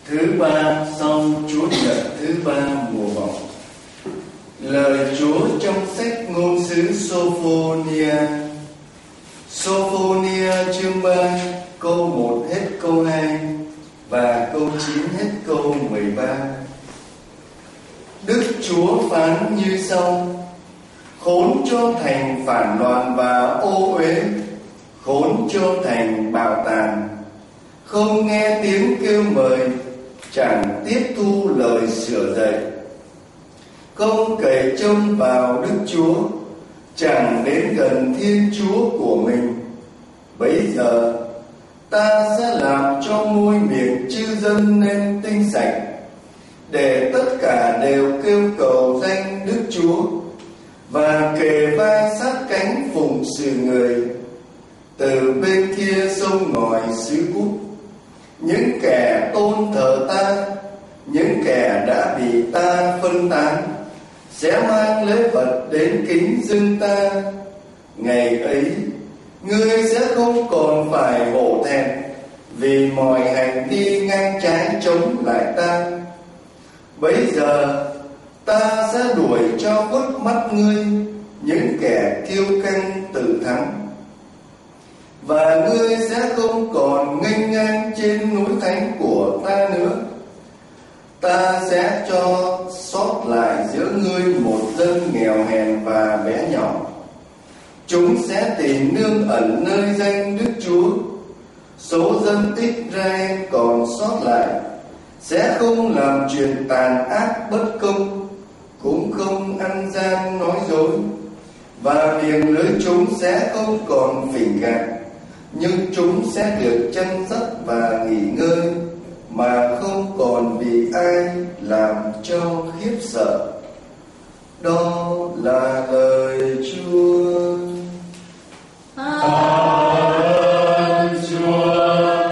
Thứ ba sau Chúa nhật thứ ba mùa vọng. Lời Chúa trong sách ngôn sứ Sophonia. Sophonia chương 3 câu 1 hết câu 2 và câu 9 hết câu 13. Đức Chúa phán như sau: khốn cho thành phản loạn và ô uế, khốn cho thành bạo tàn, không nghe tiếng kêu mời, chẳng tiếp thu lời sửa dạy, không cậy trông vào Đức Chúa, chẳng đến gần Thiên Chúa của mình. Bấy giờ ta sẽ làm cho môi miệng chư dân nên tinh sạch, để tất cả đều kêu cầu danh Đức Chúa và kề vai sát cánh phụng sự người. Từ bên kia sông ngòi xứ Cút, những kẻ tôn thờ ta, những kẻ đã bị ta phân tán, sẽ mang lễ vật đến kính dâng ta. Ngày ấy, ngươi sẽ không còn phải hổ thẹn vì mọi hành đi ngang trái chống lại ta. Bấy giờ ta sẽ đuổi cho khuất mắt ngươi những kẻ kiêu căng tự thắng, và ngươi sẽ không còn nghênh ngang trên núi thánh của ta nữa. Ta sẽ cho sót lại giữa ngươi một dân nghèo hèn và bé nhỏ. Chúng sẽ tìm nương ẩn nơi danh Đức Chúa. Số dân Israel còn sót lại sẽ không làm chuyện tàn ác bất công, cũng không ăn gian nói dối, và miệng lưỡi chúng sẽ không còn phỉnh gạt, nhưng chúng sẽ được chăn dắt và nghỉ ngơi, mà không còn bị ai làm cho khiếp sợ. Đó là lời Chúa. Ơn Chúa.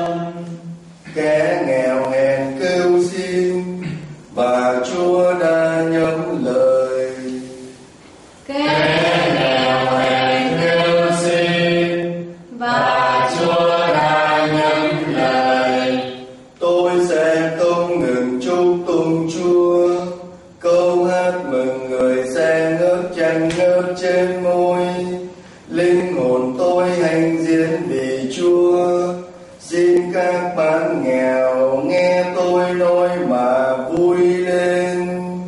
Kẻ nghèo hèn kêu xin và Chúa đã nhắm lời. Kẻ nghèo hèn kêu xin và Chúa đã nhắm lời. Tôi sẽ không ngừng chúc tụng Chúa, câu hát mừng người sẽ ngớt chẳng ngớt trên môi. Linh hồn tôi hành diễn vì Chúa. Xin các bạn nghèo nghe tôi nói mà vui lên.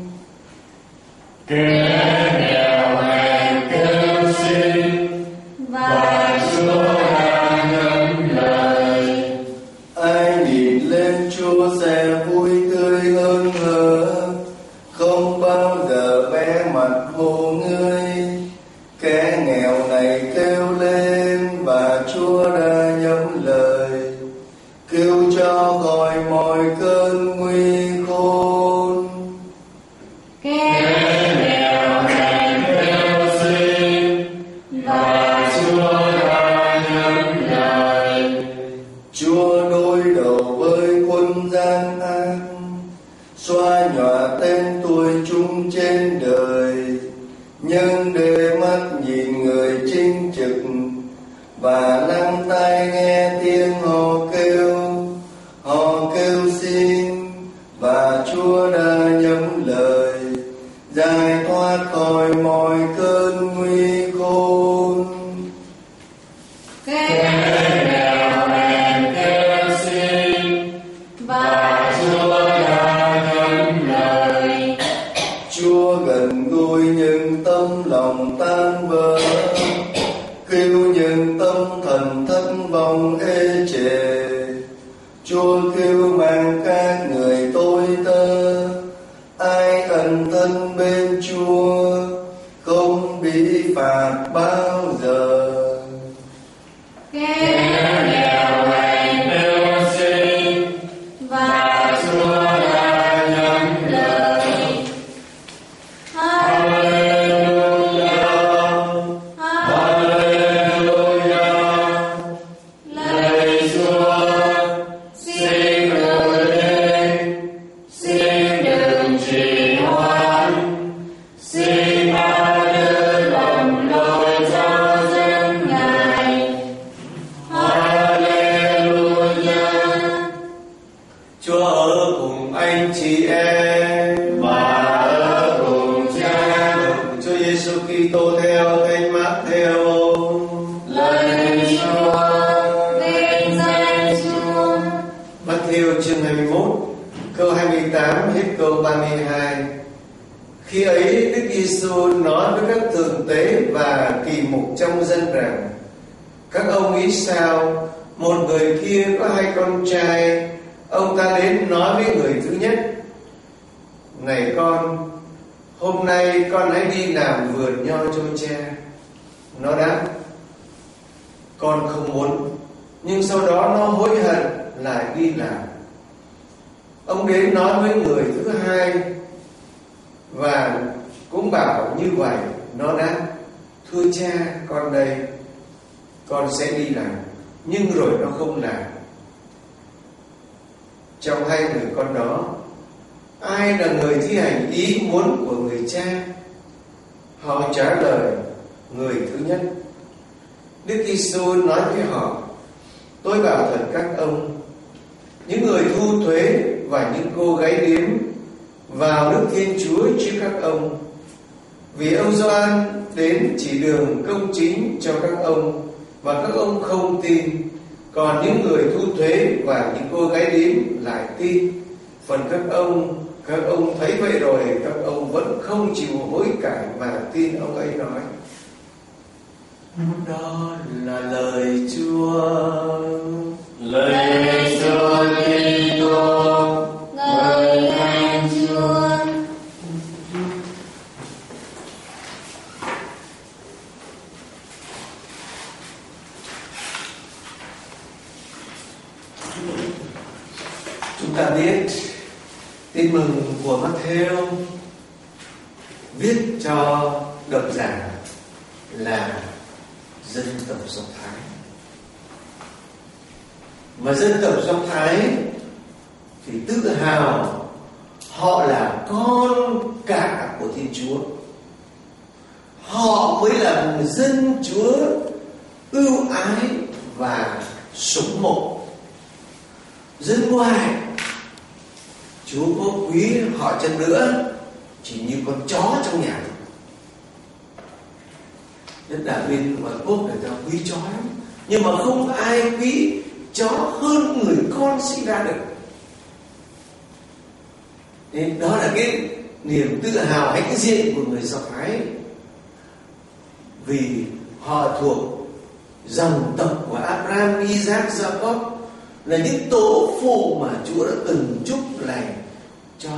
Kẻ nghèo hèn kêu xin và Chúa đã nhắm lời. Ai nhìn lên Chúa sẽ vui tươi hơn hở, không bao giờ bé mặt hồ ngươi. Kẻ nghèo này kêu lên và Chúa đã nhắm lời, kêu cho khỏi mọi cơn nguy khốn. Kẻ nghèo hèn kêu xin và Chúa đã nhắm lời. Chúa đối đầu với quân gian ác, xóa nhòa tên tuổi chúng trên đời, nhưng để mắt nhìn người chính trực và lắng tai nghe tiếng họ kêu xin và Chúa đã nhắm lời, giải thoát khỏi mọi cơn nguy khốn. Kẻ nghèo hèn kêu xin và Chúa đã nhắm lời. Chúa gần gũi những tấm lòng tan vỡ, cứu những tâm thần thất vọng ê chề. Chúa cứu mang các người tôi tớ, ai ẩn thân bên Chúa không bị phạt bao giờ. Kẻ nghèo hèn kêu xin và Chúa đã nhắm lời. Hallelujah, Hallelujah. Lạy Chúa, xin ngự linh, xin Chúa ở cùng anh chị em và ở cùng Cha. Chúa Giêsu Kitô theo Thánh Mát-thêu. Lạy Chúa, vinh danh Chúa. Mát-thêu chương 21, câu 28 hết câu 32. Khi ấy Đức Giêsu nói với các thượng tế và kỳ mục trong dân rằng: các ông nghĩ sao? Một người kia có 2 con trai, ông ta đến nói với người thứ nhất: này con, hôm nay con hãy đi làm vườn nho cho cha. Nó đáp: con không muốn. Nhưng sau đó nó hối hận lại đi làm. Ông đến nói với người thứ hai và cũng bảo như vậy. Nó đáp: thưa cha, con đây, con sẽ đi làm. Nhưng rồi nó không làm. Trong 2 người con đó, ai là người thi hành ý muốn của người cha? Họ trả lời: người thứ nhất. Đức Giêsu nói với họ: tôi bảo thật các ông, những người thu thuế và những cô gái điếm vào nước Thiên Chúa trước các ông. Vì ông Gioan đến chỉ đường công chính cho các ông và các ông không tin, còn những người thu thuế và những cô gái điếm lại tin. Phần các ông thấy vậy rồi, các ông vẫn không chịu hối cải mà tin ông ấy nói. Đó là lời Chúa. Lạy Chúa Kitô, ngợi khen Chúa. Chúng ta biết tin mừng của Mát-thêu viết cho độc giả là dân tộc Do Thái. Mà dân tộc Do Thái thì tự hào họ là con cả của Thiên Chúa. Họ mới là dân Chúa ưu ái và sủng mộ. Dân ngoài, Chúa có quý họ chân nữa, chỉ như con chó trong nhà. Nhất là bên ngoại quốc người ta quý chó lắm, nhưng mà không ai quý chó hơn người con sinh ra được. Nên đó là cái niềm tự hào hãnh diện của người Do Thái, vì họ thuộc dòng tộc của Abraham, Isaac, Jacob, là những tổ phụ mà Chúa đã từng chúc lành cho.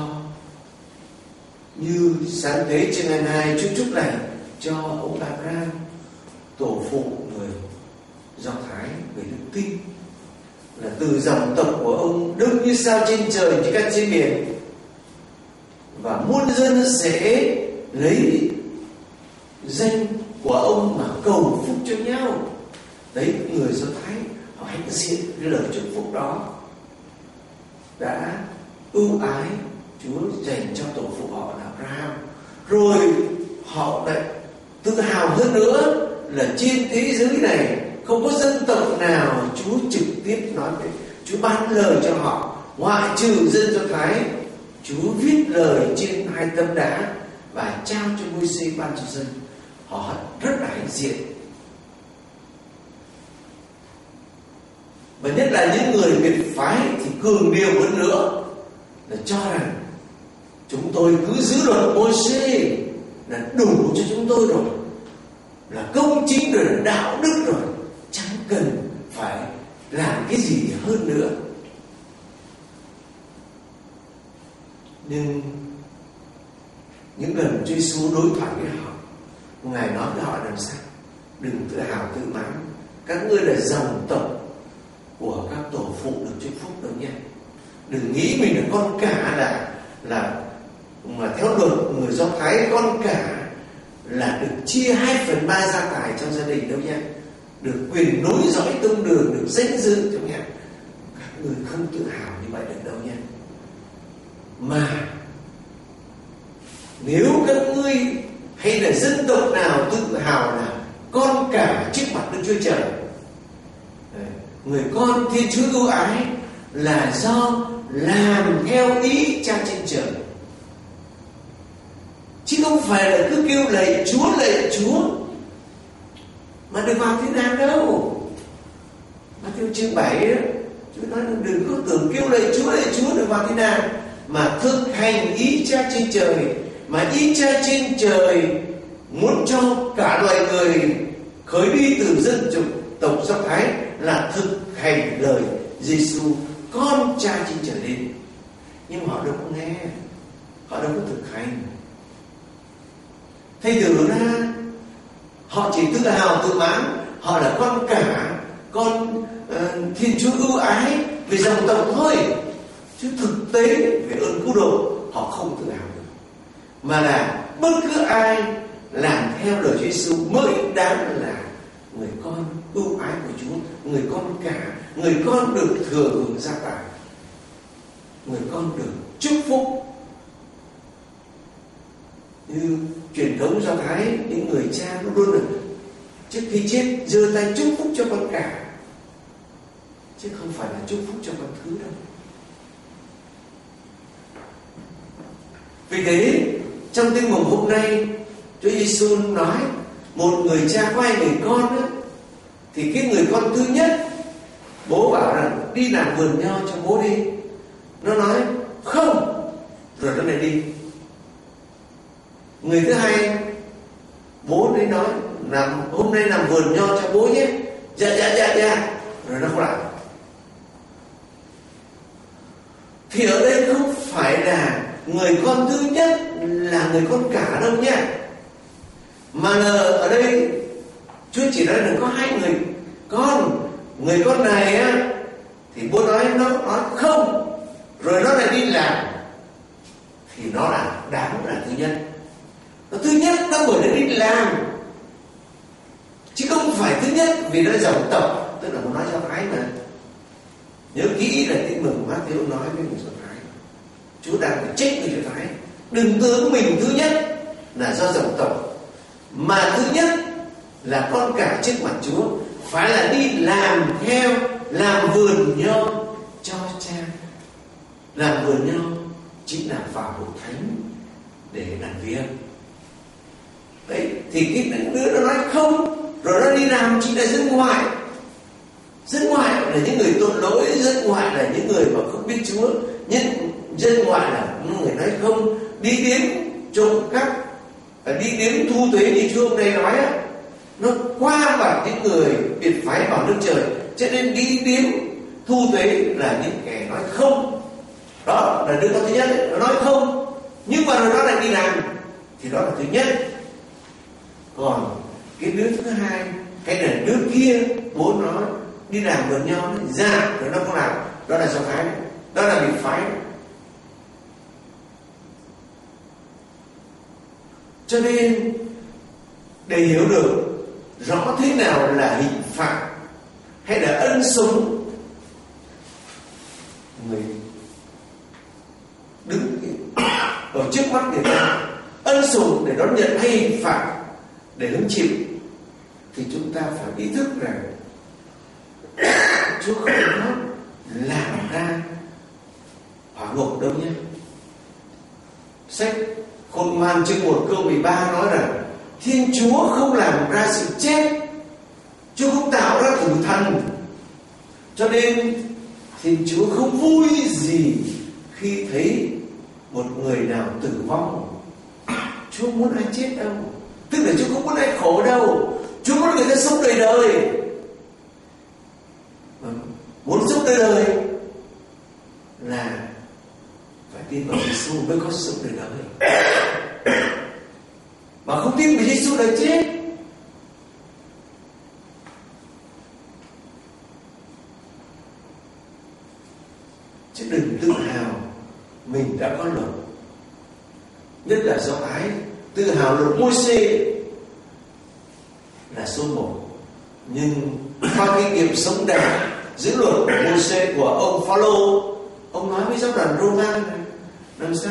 Như Sáng Thế chương 22 Chúa chúc lành cho ông Abraham, tổ phụ người Do Thái về đức tin, là từ dòng tộc của ông đông như sao trên trời như cát trên biển, và muôn dân sẽ lấy danh của ông mà cầu phúc cho nhau. Đấy, người Do Thái họ hãnh diện cái lời chúc phúc đó, đã ưu ái Chúa dành cho tổ phụ họ là Abraham. Rồi họ lại tự hào hơn nữa là trên thế giới này không có dân tộc nào Chúa trực tiếp nói về, Chúa ban lời cho họ, ngoại trừ dân Do Thái. Chúa viết lời trên 2 tấm đá và trao cho Môi-se ban cho dân. Họ rất là hãnh diện. Và nhất là những người biệt phái thì cường điệu hơn nữa, là cho rằng chúng tôi cứ giữ luật Môi-se là đủ cho chúng tôi rồi, là công chính rồi, là đạo đức rồi, chẳng cần phải làm cái gì hơn nữa. Nhưng những lần Chúa Giêsu đối thoại với họ, Ngài nói với họ làm sao? Đừng tự hào tự mãn, các ngươi là dòng tộc của các tổ phụ được chúc phúc đâu nhé. Đừng nghĩ mình là con cả, là mà theo luật người Do Thái con cả là được chia 2/3 gia tài trong gia đình đâu nhé, được quyền nối dõi tông đường, được danh dự đâu nhé. Các người không tự hào như vậy được đâu nhé. Mà nếu các ngươi hay là dân tộc nào tự hào là con cả trước mặt Đức Chúa Trời, người con Thiên Chúa ưu ái, là do làm theo ý Cha trên trời, chứ không phải là cứ kêu lạy Chúa mà được vào thiên đàng đâu. Matthew chương 7 đó, Chúa nói đừng có tưởng kêu lạy Chúa được vào thiên đàng, mà thực hành ý Cha trên trời. Mà ý Cha trên trời muốn cho cả loài người khởi đi từ dân tộc Do Thái là thực hành lời Giêsu con Cha trên trời đến. Nhưng họ đâu có nghe, họ đâu có thực hành. Thành thử ra họ chỉ tự hào tự mãn họ là con cả, con Thiên Chúa ưu ái về dòng tộc thôi, chứ thực tế về ơn cứu độ họ không tự hào được. Mà là bất cứ ai làm theo lời Chúa Giêsu mới đáng là người con ưu ái của Chúa, người con cả, người con được thừa hưởng gia tài, người con được chúc phúc. Như truyền thống Do Thái, những người cha luôn luôn là trước khi chết giơ tay chúc phúc cho con cả, chứ không phải là chúc phúc cho con thứ đâu. Vì thế trong tin mừng hôm nay, Chúa Giêsu nói một người cha có hai người con đó, thì cái người con thứ nhất, bố bảo rằng đi làm vườn nho cho bố đi. Nó nói không, rồi nó lại đi. Người thứ hai, bố đấy nói hôm nay làm vườn nho cho bố nhé. Dạ. Rồi nó không làm. Thì ở đây không phải là người con thứ nhất là người con cả đâu nha, mà là ở đây Chúa chỉ nói là có hai người con. Người con này á, thì bố nói nó nói không, rồi nó lại đi làm, thì nó là đáng là thứ nhất. Nó thứ nhất nó bởi nó đi làm, chứ không phải thứ nhất vì nó dòng tộc, tức là muốn nói Do Thái mà. Nhớ kỹ là tin mừng Matthew nói với người Do Thái, Chúa đang phải trách người Do Thái. Đừng tưởng mình thứ nhất là do dòng tộc, mà thứ nhất là con cả trước mặt Chúa, phải là đi làm theo, làm vườn nho cho Cha. Làm vườn nho chính là vào hội thánh để làm việc. Đấy, thì cái đứa nó nói không, rồi nó đi làm chính là dân ngoại. Dân ngoại là những người tội lỗi, dân ngoại là những người mà không biết Chúa. Dân ngoại là những người nói không, đi đến trộm cắp, đi đến thu thuế như Chúa hôm nay nói á, nó qua mặt những người biệt phái vào nước trời, cho nên đi đến thu thuế là những kẻ nói không. Đó là đứa con thứ nhất ấy, nó nói không, nhưng mà rồi nó lại đi làm, thì đó là thứ nhất. Còn cái đứa thứ hai, cái là đứa kia, bố nói đi làm vườn nho, ra rồi nó không làm, đó là Do Thái, đó là biệt phái. Cho nên để hiểu được rõ thế nào là hình phạt hay là ân sủng, người đứng ở trước mắt người ta, ân sủng để đón nhận hay hình phạt để hứng chịu, thì chúng ta phải ý thức rằng Chúa không có làm ra hỏa ngục đâu nhé. Sách Khôn Ngoan chương 1 câu 13 nói rằng Thiên Chúa không làm ra sự chết, Chúa không tạo ra tử thần, cho nên Thiên Chúa không vui gì khi thấy một người nào tử vong. Chúa muốn ai chết đâu, tức là Chúa không muốn ai khổ đâu. Chúa muốn người ta sống đời đời. Muốn sống đời đời là phải tin vào Giêsu mới có sống đời đời. Mà không tin vào Giêsu là chết. Chứ đừng tự hào mình đã có luật. Nhất là Do Thái tự hào luật Môi-se là số 1, nhưng qua kinh nghiệm sống đẹp giữ luật của Môi-se của ông Phao-lô, ông nói với giáo đoàn Roma này làm sao?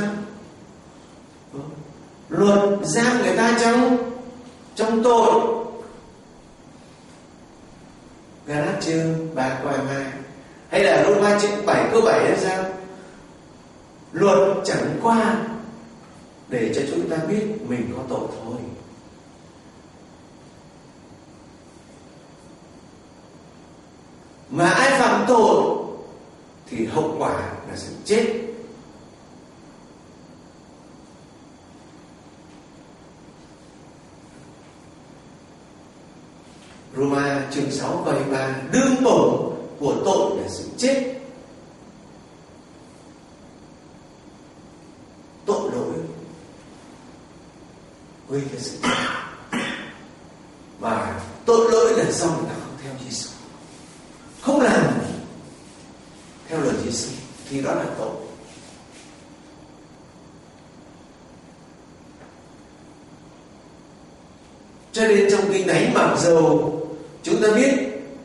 Luật giam người ta trong tội. Galatia 3 câu 22, Hay là Roma chương 7 câu 7 là sao? Luật chẳng qua để cho chúng ta biết mình có tội thôi. Mà ai phạm tội thì hậu quả là sự chết. Roma chương 6 câu 23, đương bổng của tội là sự chết. Tội lỗi gây ra sự chết. Và tội lỗi là do người ta không theo Giêsu, không làm theo lời Giêsu thì đó là tội. Cho nên trong kinh thánh mặc dầu chúng ta biết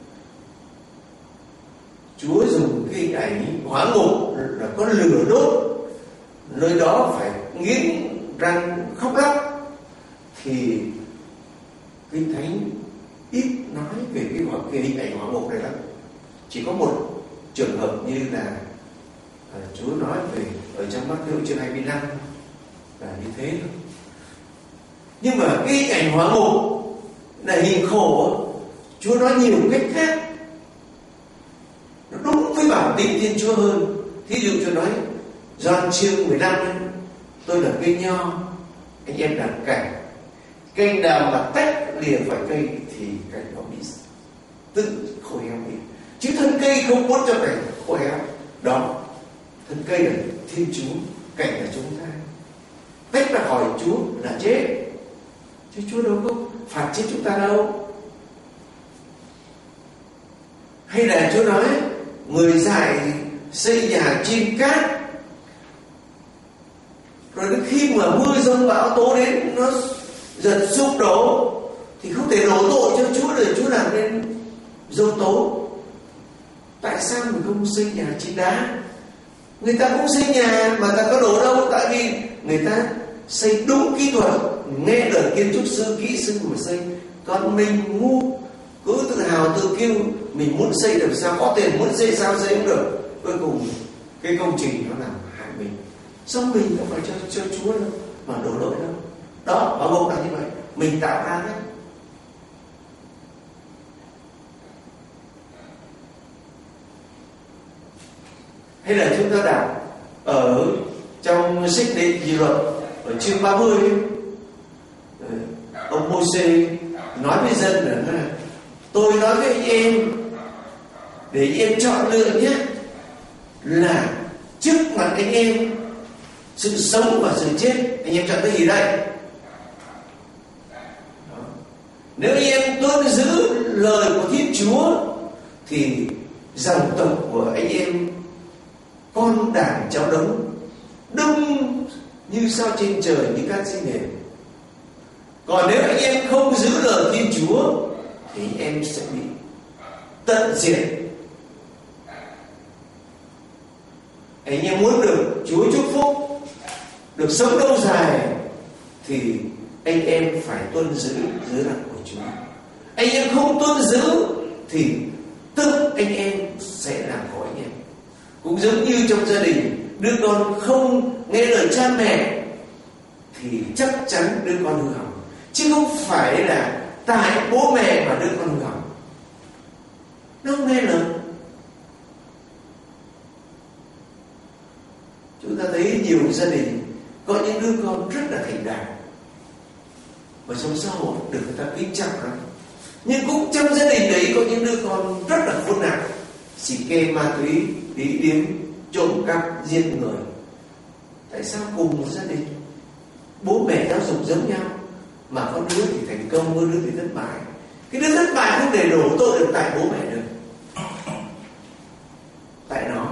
Chúa dùng cái hình ảnh hỏa ngục là có lửa đốt, nơi đó phải nghiến răng khóc lóc, thì kinh thánh ít nói về cái hình ảnh hỏa ngục này lắm. Chỉ có một trường hợp như là Chúa nói về ở trong Mát-thi-ơ chương 25 là như thế thôi. Nhưng mà cái hình ảnh hỏa ngục là hình khổ, Chúa nói nhiều cách khác, nó đúng với bản tính Thiên Chúa hơn. Thí dụ Chúa nói Gioan chương 15, tôi là cây nho, anh em là cành. Cây nào mà tách lìa khỏi cây thì cành nó bị tự khô héo đi. Chứ thân cây không muốn cho cành khô héo. Đó, thân cây là Thiên Chúa, cành là chúng ta. Tách ra khỏi Chúa là chết, chứ Chúa đâu có phạt chết chúng ta đâu. Hay là Chúa nói người dạy xây nhà trên cát, rồi đến khi mà mưa giông bão tố đến nó giật sụp đổ thì không thể đổ tội cho Chúa để Chúa làm nên giông tố. Tại sao mình không xây nhà trên đá? Người ta cũng xây nhà mà ta có đổ đâu, tại vì người ta xây đúng kỹ thuật, nghe lời kiến trúc sư, kỹ sư mà xây. Còn mình ngu, cứ tự hào tự kêu mình muốn xây được sao, có tiền muốn xây sao xây không được. Cuối cùng cái công trình nó làm hại mình. Xong mình không phải cho Chúa đâu mà đổ lỗi đâu. Đó, ở ngục là như vậy, mình tạo ra đấy. Hay là chúng ta đọc ở trong sách Lệ Kỷ Luật ở chương 30 ấy, ông Mô-sê nói với dân là tôi nói với anh em để anh em chọn lựa nhé, là trước mặt anh em sự sống và sự chết, anh em chọn cái gì đây? Đó. Nếu anh em tuân giữ lời của Thiên Chúa thì dòng tộc của anh em con đàn cháu đống đông như sao trên trời, như cát trên nền. Còn nếu anh em không giữ lời Thiên Chúa thì anh em sẽ bị tận diệt. Anh em muốn được Chúa chúc phúc, được sống lâu dài thì anh em phải tuân giữ giới luật của Chúa. Anh em không tuân giữ thì tự anh em sẽ làm khổ anh em. Cũng giống như trong gia đình, đứa con không nghe lời cha mẹ thì chắc chắn đứa con hư hỏng, chứ không phải là tại bố mẹ mà đứa con hư hỏng. Nó không nghe lời. Chúng ta thấy nhiều gia đình có những đứa con rất là thành đạt và trong xã hội được người ta kính trọng lắm, nhưng cũng trong gia đình đấy có những đứa con rất là khốn nạn, xì ke, ma túy, đi điếm, trộm cắp, giết người. Tại sao cùng một gia đình bố mẹ giáo dục giống nhau mà có đứa thì thành công, có đứa thì thất bại? Cái đứa thất bại không để đổ tội được tại bố mẹ được, tại nó.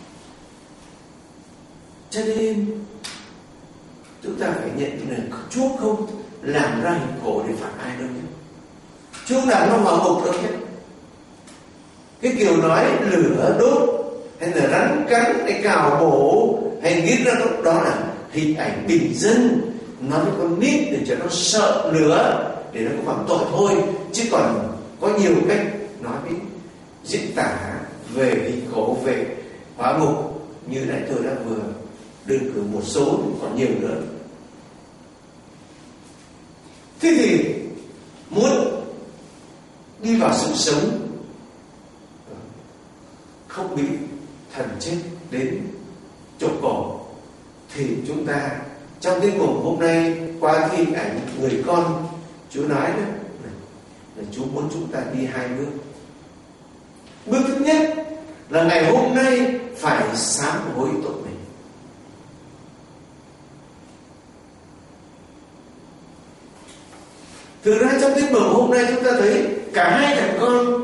Cho nên chúng ta phải nhận là Chúa không làm ra hình khổ để phạt ai đâu nhé. Chúa không làm ra hỏa ngục đâu nhé. Cái kiểu nói lửa đốt hay là rắn cắn hay cào bổ hay nghiến ra đốt, đó là hình ảnh bình dân nói với con nít để cho nó sợ lửa để nó có phạm tội thôi. Chứ còn có nhiều cách nói với diễn tả về hình khổ, về hóa mục, như nãy tôi đã vừa đơn cử một số, còn nhiều nữa. Thế thì muốn đi vào sự sống không bị thần chết đến chỗ cổ, thì chúng ta trong tiết mục hôm nay qua cái hình ảnh người con Chúa nói đó là Chúa muốn chúng ta đi hai bước. Bước thứ nhất là ngày hôm nay phải sám hối tội mình. Thực ra trong tiết mục hôm nay chúng ta thấy cả hai thằng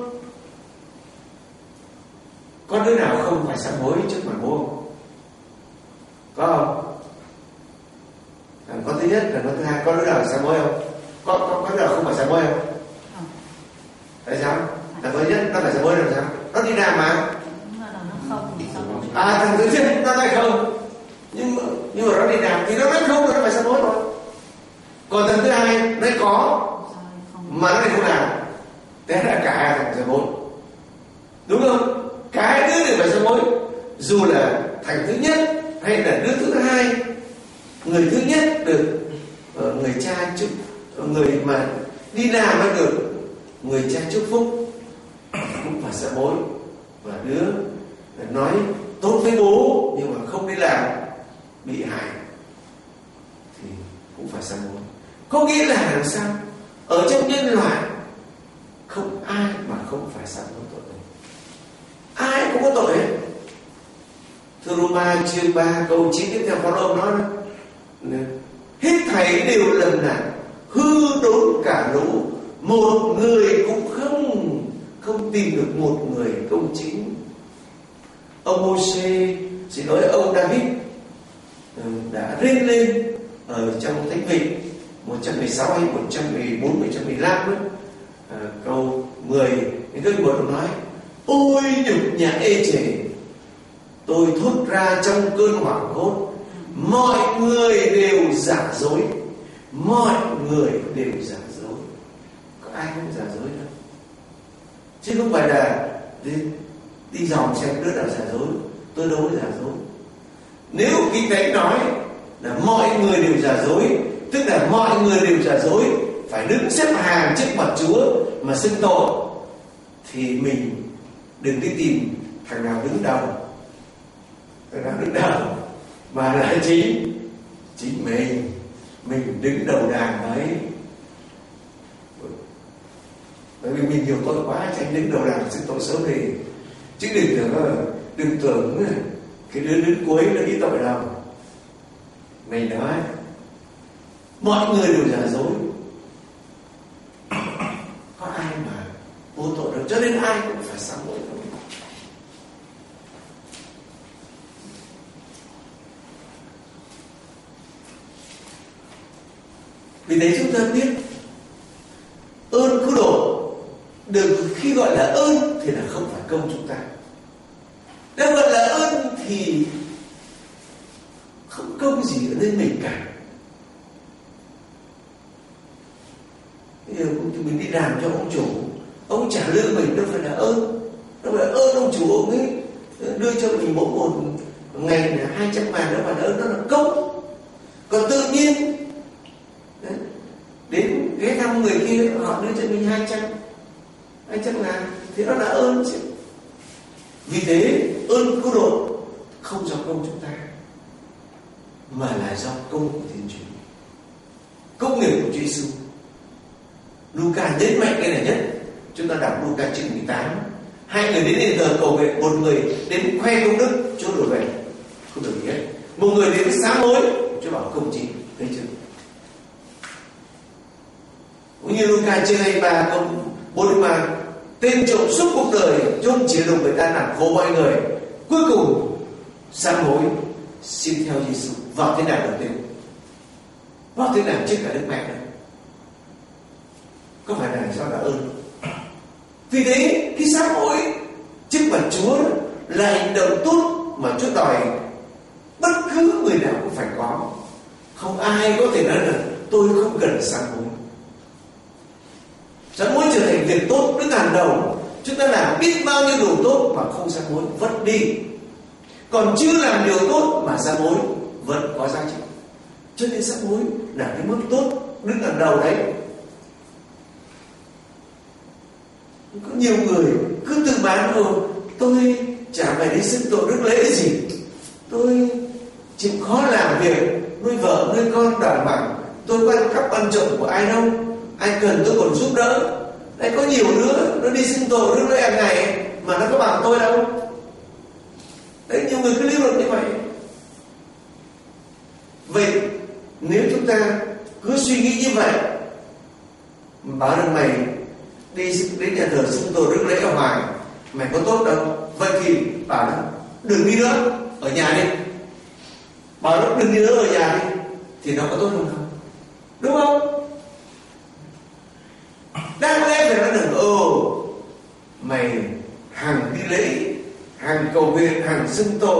con đứa nào không phải sám hối trước mặt bố không? Có không? Thằng con thứ nhất, thằng con thứ hai, có đứa nào sám hối không? Có đứa nào không phải sám hối không? Tại sao? Thằng con thứ nhất nó phải sám hối làm sao? Nó đi làm mà. Thằng thứ nhất nó nói không, nhưng mà nó đi làm thì nó nói không, nó phải sám hối rồi. Còn thằng thứ hai nói có mà nó lại không làm, thế là cả hai thằng sám hối, đúng không? Cả hai đứa đều phải sám hối, dù là thằng thứ nhất hay là đứa thứ hai. Người thứ nhất được người cha chúc, người mà đi làm mới được người cha chúc phúc cũng phải sám hối. Và đứa nói tốt với bố nhưng mà không đi làm, bị hại thì cũng phải sám hối. Có nghĩa là làm sao? Ở trong nhân loại không ai mà không phải sám hối tội này. Ai cũng có tội hết. Thưa Roma chương 3 câu 9 tiếp theo, Phaolô nói hết thảy đều lầm lạc, hư đốn cả lũ, một người cũng không tìm được một người công chính. Ông Mô-sê, xin lỗi, ông David đã rên lên ở trong Thánh Vị 116 hay 114, 115 đó, câu 10 những cái buồn nói: ôi nhục nhã ê chề, tôi thốt ra trong cơn hoảng hốt, mọi người đều giả dối, mọi người đều giả dối. Có ai không giả dối đâu, chứ không phải là đi dòm xem đứa nào giả dối. Tôi đâu có giả dối. Nếu Kinh Thánh nói là mọi người đều giả dối, tức là mọi người đều giả dối, phải đứng xếp hàng trước mặt Chúa mà xưng tội, thì mình đừng đi tìm thằng nào đứng đầu, mà là chính mình đứng đầu đàn đấy. Bởi vì mình nhiều tội quá, tránh đứng đầu đàn xưng tội sớm đi, chứ đừng tưởng cái đứa đứng cuối nó ít tội đâu. Mình nói mọi người đều giả dối, có ai mà vô tội đâu, cho nên ai cũng phải sám hối. Vì thế chúng ta biết ơn cứu độ được, khi gọi là ơn thì là không phải công chúng ta. Nếu gọi là ơn thì không công gì ở lên mình cả. Mình đi làm cho ông chủ, ông trả lương mình đâu phải là ơn, đâu phải là ơn ông chủ ông ấy đưa cho mình mỗi một ngày là 200 ngàn, đâu phải là ơn, đó là công. Còn tự nhiên đến ghé thăm người kia, họ đưa cho mình 200 ngàn thì đó là ơn chứ. Vì thế ơn cứu độ không do công chúng ta, mà là do công của Thiên Chúa, công nghiệp của Chúa Giêsu. Luca nhấn mạnh cái này nhất. Chúng ta đọc Luca chương 18, hai người đến đền thờ cầu nguyện, một người đến khoe công đức, Chúa đuổi về, không được gì hết. Một người đến sám hối, Chúa bảo công chính, thấy chưa? Cũng như Luca chương 23 câu 43, tên trộm suốt cuộc đời chôn chìa đục người ta, làm khổ mọi người, cuối cùng sám hối xin theo Giêsu, vào thế nào đầu tiên, vào thế nào trước cả Đức Mẹ này, có phải là do đã ơn? Vì thế cái sám hối trước mặt Chúa là hành động tốt mà Chúa đòi bất cứ người nào cũng phải có. Không ai có thể nói là tôi không cần sám hối. Sám hối trở thành việc tốt đứng hàng đầu chúng ta làm biết bao nhiêu điều tốt mà không sám hối vẫn đi, còn chưa làm điều tốt mà sám hối vẫn có giá trị. Cho nên sám hối là cái bước tốt đứng ở đầu đấy. Có nhiều người cứ tự bán tôi chả phải đi xưng tội rước lễ gì, tôi chịu khó làm việc nuôi vợ nuôi con đảm bảo, tôi ăn cắp ăn trộm của ai đâu, ai cần tôi còn giúp đỡ. Đấy, có nhiều đứa nó đi xưng tội rước lễ hàng ngày mà nó có bằng tôi đâu. Đấy, nhiều người cứ lý luận như vậy. Vậy nếu chúng ta cứ suy nghĩ như vậy, bảo rằng mày đi đến nhà thờ xưng tội rước lễ ở ngoài mày có tốt đâu, vậy thì bảo nó đừng đi nữa, ở nhà đi. Bảo nó đừng đi nữa, ở nhà đi, thì nó có tốt hơn không? Đúng không? Đáng lẽ phải nói rằng mày hàng đi lễ, hàng cầu nguyện, hàng xưng tội,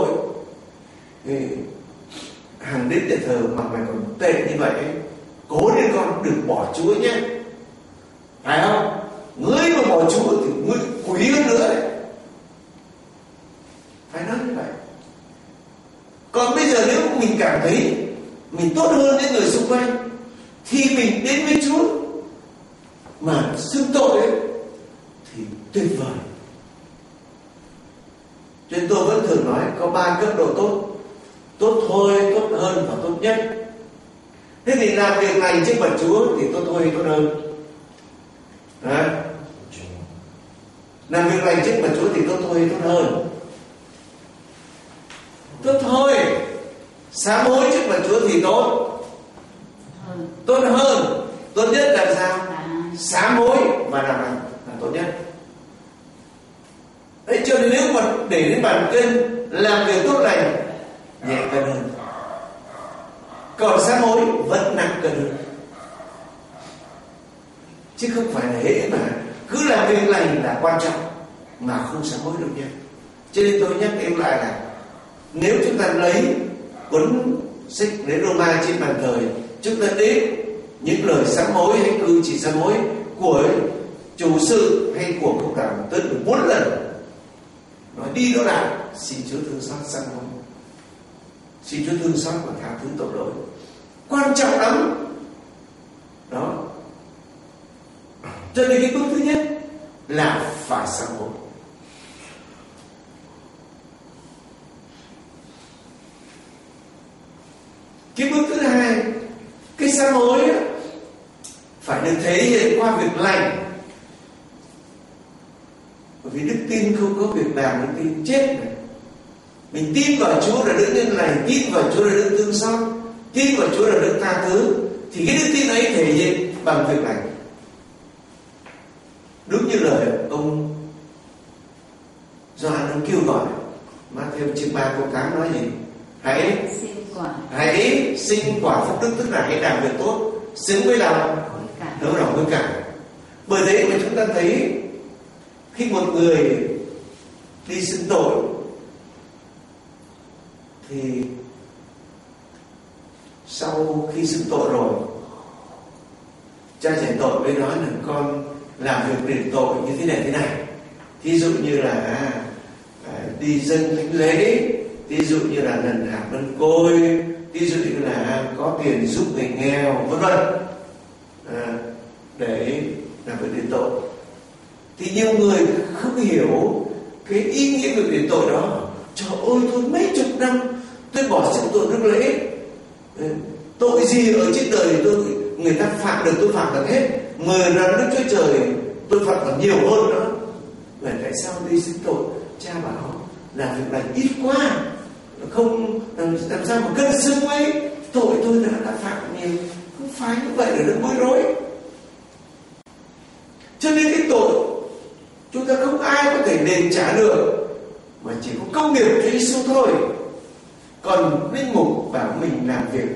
hàng đến nhà thờ mà mày còn tệ như vậy, cố lên con, đừng bỏ Chúa nhé, phải không? Ngươi mà bỏ Chúa thì ngươi quý hơn nữa đấy. Phải nói như vậy. Còn bây giờ nếu mình cảm thấy mình tốt hơn những người xung quanh thì mình đến với Chúa mà xưng tội ấy, thì tuyệt vời. Cho nên tôi vẫn thường nói có 3 cấp độ tốt: tốt thôi, tốt hơn và tốt nhất. Thế thì làm việc này trước mặt Chúa thì tốt thôi, tốt hơn. Đấy. Làm việc này trước mặt Chúa thì tốt thôi, tốt hơn. Tốt thôi, sám hối trước mặt Chúa thì tốt hơn. Tốt nhất là sao? Sám hối và làm lành là tốt nhất. Đấy, cho nên nếu mà để đến bàn cân làm việc tốt lành nhẹ cân hơn, còn sám hối vẫn nặng cân hơn. Chứ không phải là hễ mà cứ làm việc lành là quan trọng mà không sám hối được nha. Cho nên tôi nhắc em lại là nếu chúng ta lấy cuốn sách đến Roma trên bàn thờ, chúng ta đến những lời sám hối hay cử chỉ sám hối của chủ sự hay của công đoàn tới 4 lần, nói đi đó là xin Chúa thương xót sám hối, xin Chúa thương xót và tha thứ tội lỗi, quan trọng lắm đó. Cho nên cái bước thứ nhất là phải sám hối. Cái bước thứ hai, cái sám hối phải được thể hiện qua việc lành. Bởi vì đức tin không có việc làm, đức tin chết này. Mình tin vào Chúa là đức nhân lành, tin vào Chúa là đức thương xót, tin vào Chúa là đức tha thứ, thì cái đức tin ấy thể hiện bằng việc lành. Đúng như lời ông Gioan ông kêu gọi Matthew chương 3 câu 8 nói gì? Hãy sinh quả phúc đức, tức là hãy làm việc tốt xứng với lòng nấu lòng với cả. Bởi thế mà chúng ta thấy khi một người đi xưng tội thì sau khi xưng tội rồi, cha trẻ tội mới nói là con làm việc đền tội như thế này. Thí dụ như là đi dâng thánh lễ, ví dụ như là lần hạt mân côi, ví dụ như là có tiền giúp người nghèo, vân vân, để làm việc đền tội. Thì nhiều người không hiểu cái ý nghĩa việc đền tội đó. Trời ơi, tôi mấy chục năm tôi bỏ xưng tội rước lễ, tội gì ở trên đời người ta phạm được tôi phạm được hết, 10 lần Đức Chúa Trời tôi phạm còn nhiều hơn nữa. Vậy tại sao đi xưng tội? Cha bảo làm việc này ít quá, không làm sao mà cân xứng với tội tôi đã phạm nhiều. Không phải như vậy để đừng bối rối. Cho nên cái tội chúng ta không ai có thể đền trả được, mà chỉ có công nghiệp cho Giêsu thôi. Còn linh mục bảo mình làm việc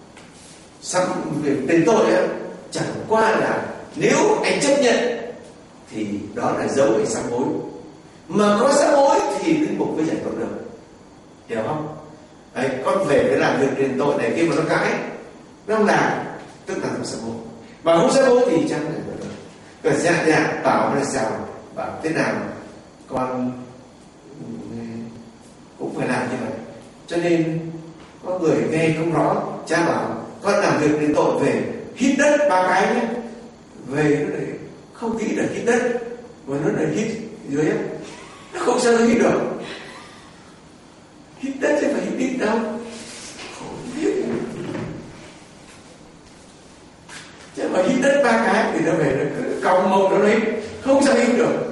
đền tội á, chẳng qua là nếu anh chấp nhận thì đó là dấu để sám hối, mà có sám hối thì linh mục mới giải tội được, hiểu không? Đấy, con về cái làm việc đền tội này kia mà nó cãi, nó không làm, tức là không sám hối. Mà không sám hối thì chẳng giải tội được. Còn dạ bảo là sao? bảo thế nào con cũng phải làm như vậy. Cho nên có người nghe không rõ, cha bảo con làm việc đến tội về hít đất 3 cái nhé, về nó lại không nghĩ là hít đất mà nó lại hít dưới ấy. Nó không sao nó hít được. Hít đất chứ phải hít ít đâu, không biết. Chứ mà hít đất 3 cái thì nó về nó cứ còng mông nó lấy, không sao hít được.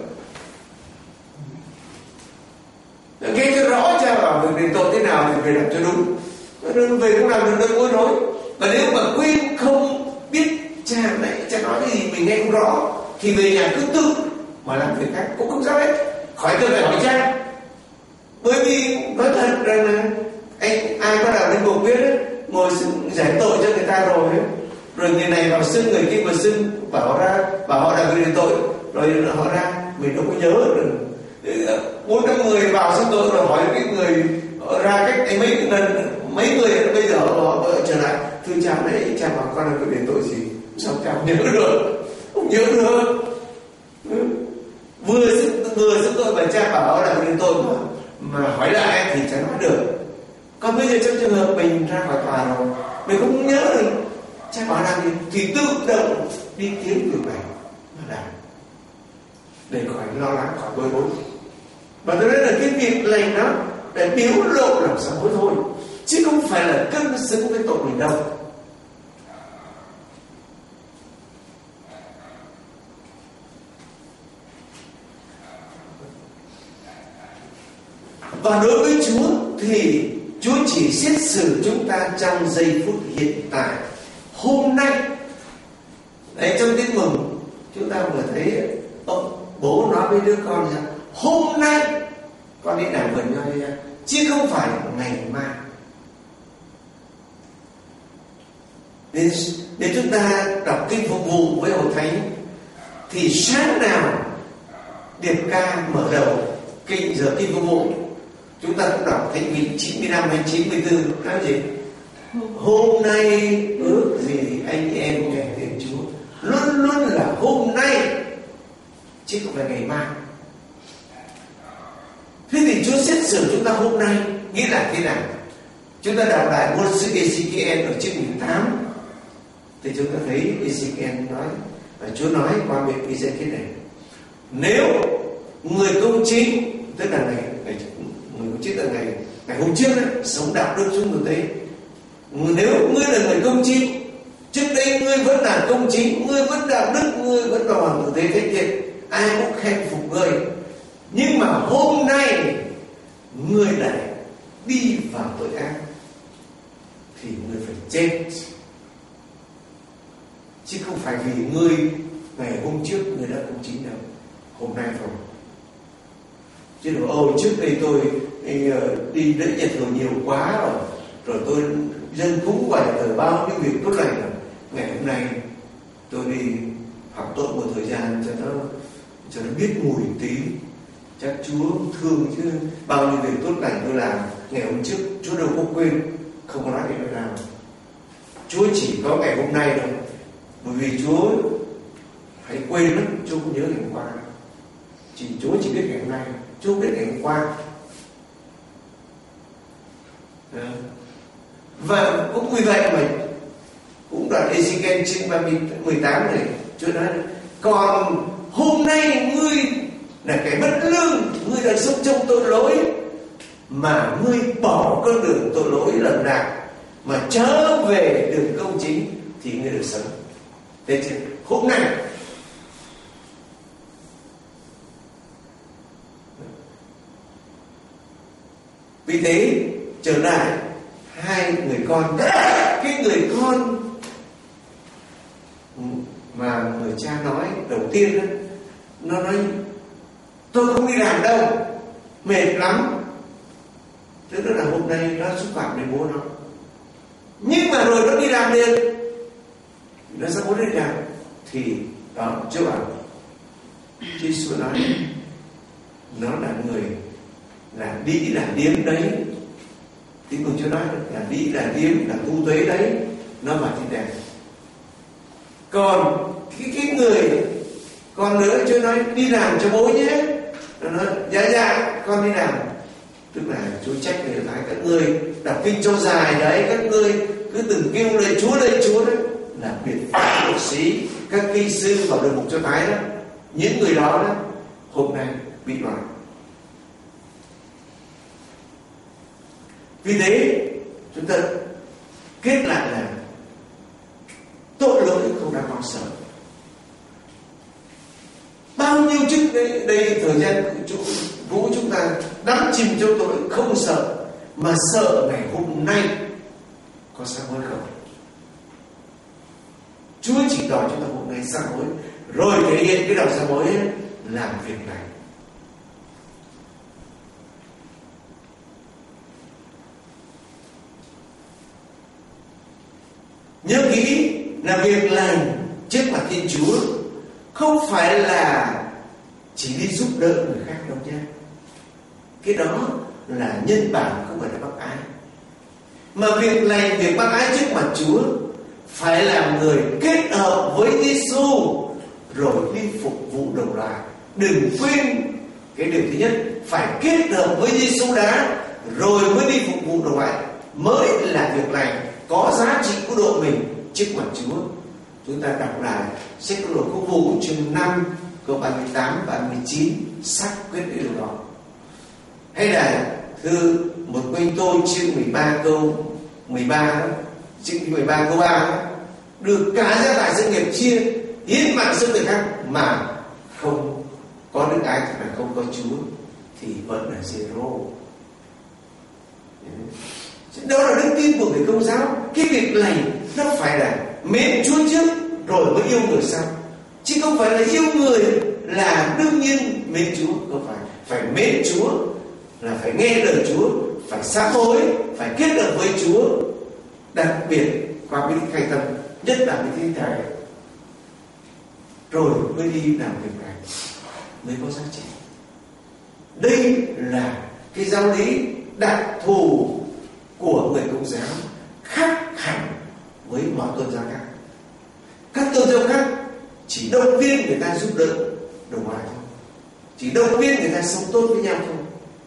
Nó nghe cho rõ cha bảo việc đền tội thế nào thì về làm cho đúng. Nó về cũng làm được đôi bối rối. Và nếu mà quên không biết cha mẹ cha nói cái gì mình nghe không rõ thì về nhà cứ tự mà làm việc khác cũng không sao hết, khỏi cần phải hỏi cha. Bởi vì nói thật rằng là ai có nào lên cuộc biết ấy, ngồi giải tội cho người ta rồi ấy. Rồi người này vào xưng, người kia vào xưng, bảo họ là người đền tội, rồi họ ra mình đâu có nhớ được. 4-5 người vào xưng tội rồi hỏi cái người ra cách mấy người bây giờ họ trở lại, thưa cha mẹ, cha bảo con là người đền tội gì, sao cha không nhớ được, không nhớ được. Vừa xưng tội và cha bảo là người đền tội mà hỏi lại thì chẳng nói được. Còn bây giờ trong trường hợp mình ra khỏi tòa rồi, mình không nhớ được cha bảo làm gì thì tự động đi kiếm việc này mà làm để khỏi lo lắng, khỏi bối rối. Và tôi nói là cái việc này nó để biểu lộ làm sao hối thôi, chứ không phải là cân xứng với tội mình đâu. Và đối với Chúa thì Chúa chỉ xét xử chúng ta trong giây phút hiện tại, hôm nay. Đấy, trong tin mừng chúng ta vừa thấy ông bố nói với đứa con rằng hôm nay con đi làm vườn nho nha, chứ không phải ngày mai. Nếu chúng ta đọc kinh phục vụ với hội thánh thì sáng nào điệp ca mở đầu kinh giờ kinh phục vụ chúng ta cũng đọc Thánh Kinh 95 hay 94 nói gì? Hôm nay ước gì anh em kể đến Chúa, luôn luôn là hôm nay chứ không phải ngày mai. Thế thì Chúa xét xử chúng ta hôm nay nghĩa là thế nào? Chúng ta đọc lại ngôn sứ Ezekiel ở chương 18 thì chúng ta thấy Ezekiel nói, và Chúa nói qua miệng Ezekiel này: nếu người công chính, tức là người công chính là ngày hôm trước đấy, sống đạo đức chúng tôi thấy, nếu ngươi là người công chính, trước đây ngươi vẫn là công chính, ngươi vẫn đạo đức, ngươi vẫn đòi tử tế thánh thiện, ai cũng khen phục ngươi, nhưng mà hôm nay ngươi lại đi vào tội ác thì ngươi phải chết, chứ không phải vì ngươi ngày hôm trước ngươi đã công chính đâu, hôm nay không. Chứ đâu trước đây tôi đi lễ Nhật rồi nhiều quá rồi tôi dân cúng vậy rồi bao nhiêu việc tốt lành rồi, ngày hôm nay tôi đi học tốt một thời gian cho nó biết mùi tí, chắc Chúa thương chứ bao nhiêu việc tốt lành tôi làm ngày hôm trước Chúa đâu có quên, không có nói để tôi làm. Chúa chỉ có ngày hôm nay thôi, bởi vì Chúa hãy quên lắm, Chúa không nhớ ngày hôm qua, Chúa chỉ biết ngày hôm nay, Chúa không biết ngày hôm qua. Và cũng vì vậy mà cũng đoạn Ezekiel chương 18 này Chúa nói: còn hôm nay ngươi là kẻ bất lương, ngươi đã sống trong tội lỗi, mà ngươi bỏ con đường tội lỗi lầm lạc mà trở về đường công chính thì ngươi được sống. Thế chứ hôm nay vì thế trở lại hai người con, cái người con mà người cha nói đầu tiên đó, nó nói tôi không đi làm đâu, mệt lắm, tức là hôm nay nó xúc phạm đến bố nó, nhưng mà rồi nó đi làm liền, nó sẽ muốn đi làm thì đó Chúa bảo, Chúa Giêsu nói nó là người là đi là điếm đấy, tiếng của Chúa nói là đi là điếm là tu tuế đấy, nó mà thiên đàng. Còn cái người Còn nữa Chúa nói đi làm cho bố nhé. Nó nói dạ con đi làm. Tức là Chúa trách người Do Thái, các ngươi đọc kinh cho dài đấy, các ngươi cứ từng kêu lạy Chúa đấy, là biện pháp牧sĩ, các kỹ sư và đội mục Do Thái đó, những người đó đó hôm nay bị loạn. Vì thế chúng ta kết lại là tội lỗi không đáng lo sợ. Bao nhiêu trước đây thời gian Vũ chúng ta đắm chìm trong tội không sợ, mà sợ ngày hôm nay có sám hối không? Chúa chỉ đòi chúng ta một ngày sám hối, rồi thể hiện cái đạo sám hối ấy, làm việc này. Nhớ kỹ là việc lành trước mặt Thiên Chúa không phải là chỉ đi giúp đỡ người khác đâu nha. Cái đó là nhân bản, không phải là bác ái. Mà việc lành, việc bác ái trước mặt Chúa phải làm người kết hợp với Giêsu rồi đi phục vụ đồng loại. Đừng quên cái điều thứ nhất, phải kết hợp với Giêsu đã rồi mới đi phục vụ đồng loại, mới là việc lành có giá trị của độ mình trước mặt Chúa. Chúng ta đọc lại sách Câu Đồ Công vụ chương 5 câu 38 và 39 xác quyết cái điều đó. Hay là thư một Cô-rinh-tô chương 13 câu 13 đó, chương 13 câu 3 đó, được cả gia tài sự nghiệp chia hiến mạng sống người khác mà không có đức ái, mà không có Chúa thì vẫn là zero. Đó là đức tin của người Công giáo. Cái việc lành nó phải là mến Chúa trước rồi mới yêu người sau, chứ không phải là yêu người là đương nhiên mến Chúa. Không phải mến Chúa là phải nghe lời Chúa, phải sám hối, phải kết hợp với Chúa, đặc biệt qua bí tích khai tâm, nhất là bí tích thầy, rồi mới đi làm việc này mới có giá trị. Đây là cái giáo lý đặc thù của người Công giáo, khác hẳn với mọi tôn giáo khác. Các tôn giáo khác chỉ động viên người ta giúp đỡ đồng loại thôi, chỉ động viên người ta sống tốt với nhau thôi.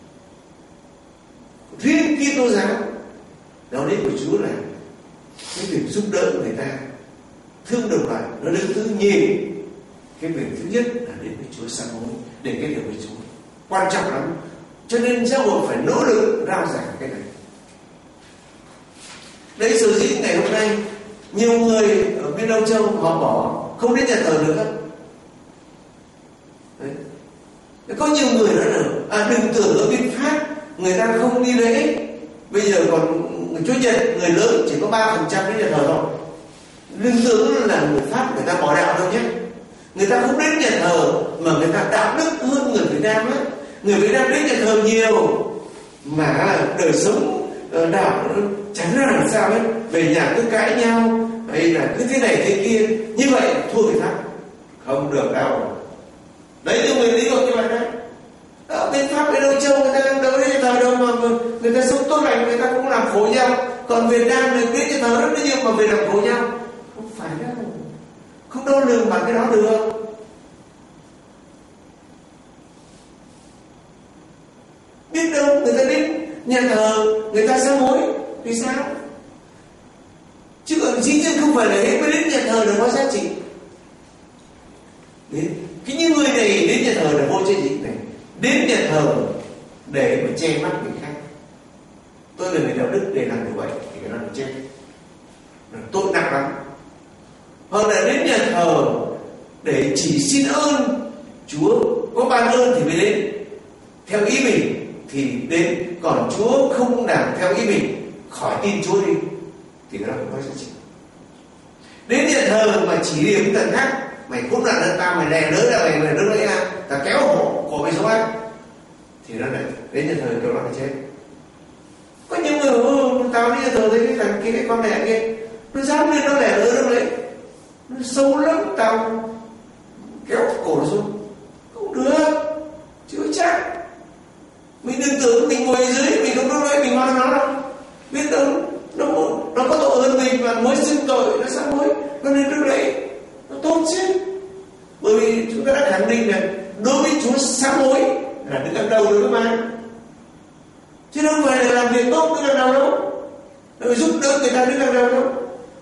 Riêng Kitô giáo, đạo lý của Chúa là cái việc giúp đỡ người ta, thương đồng loại, nó đứng thứ nhì. Cái việc thứ nhất là đến với Chúa sám hối, để kết hợp với Chúa, quan trọng lắm. Cho nên giáo hội phải nỗ lực rao giảng cái này. Đấy, sở dĩ ngày hôm nay nhiều người ở bên Âu Châu họ bỏ, không đến nhà thờ nữa. Đấy. Có nhiều người nói là đừng tưởng ở bên Pháp người ta không đi lễ. Bây giờ còn Chúa Nhật người lớn chỉ có 3% đến nhà thờ thôi. Đừng tưởng là người Pháp người ta bỏ đạo đâu nhé. Người ta không đến nhà thờ mà người ta đạo đức hơn người Việt Nam á. Người Việt Nam đến nhà thờ nhiều mà đời sống đạo chẳng ra làm sao ấy, về nhà cứ cãi nhau hay là cứ thế này thế kia, như vậy thua người Pháp không được đâu. Đấy, tôi mình lý luận như vậy đấy. Ở bên Pháp, bên Âu Châu người ta đâu đến nhà thờ đâu mà người ta sống tốt lành, người ta cũng làm khổ nhau. Còn Việt Nam người đến nhà thờ rất nhiều mà về làm khổ nhau. Không phải đâu, không đo lường bằng cái đó được. Biết đâu người ta đến nhà thờ người ta sám hối vì sao? Chứ còn chính chân không phải là hết mới đến nhà thờ để có giá trị. Cái như người này đến nhà thờ để vô giá trị này, đến nhà thờ để mà che mắt người khác. Tôi là người đạo đức để làm như vậy thì cái đó là chết, là tội nặng lắm. Hoặc là đến nhà thờ để chỉ xin ơn Chúa, có ban ơn thì mới đến, theo ý mình thì đến, còn Chúa không làm theo ý mình, khỏi tin Chúa đi, thì cái đó không có giá trị. Đến nhà thờ mà chỉ điểm tận khác, mày khốn nạn hơn tao, mày đè đỡ ra, mày đỡ lấy ra, ta kéo cổ mày xuống á, thì nó lại đến nhà thờ kiểu đó là chết. Có những người tao đi nhà thờ thấy cái thằng kia, cái con mẹ kia, nó dám lên nó đè đỡ nó lấy, nó sâu lắm, tao kéo cổ nó xuống, không được, chưa chắc. Mình đừng tưởng mình ngồi dưới mình không có nói mình ngon nó đâu, biết đâu nó có tội hơn mình và mới xưng tội nó sám hối, nó nên trước đấy nó tốt chứ. Bởi vì chúng ta đã Chúa sám hối là đứng hàng đầu rồi các bạn, chứ đâu phải là làm việc tốt đứng hàng đầu đâu, rồi giúp đỡ người ta đứng hàng đầu đâu.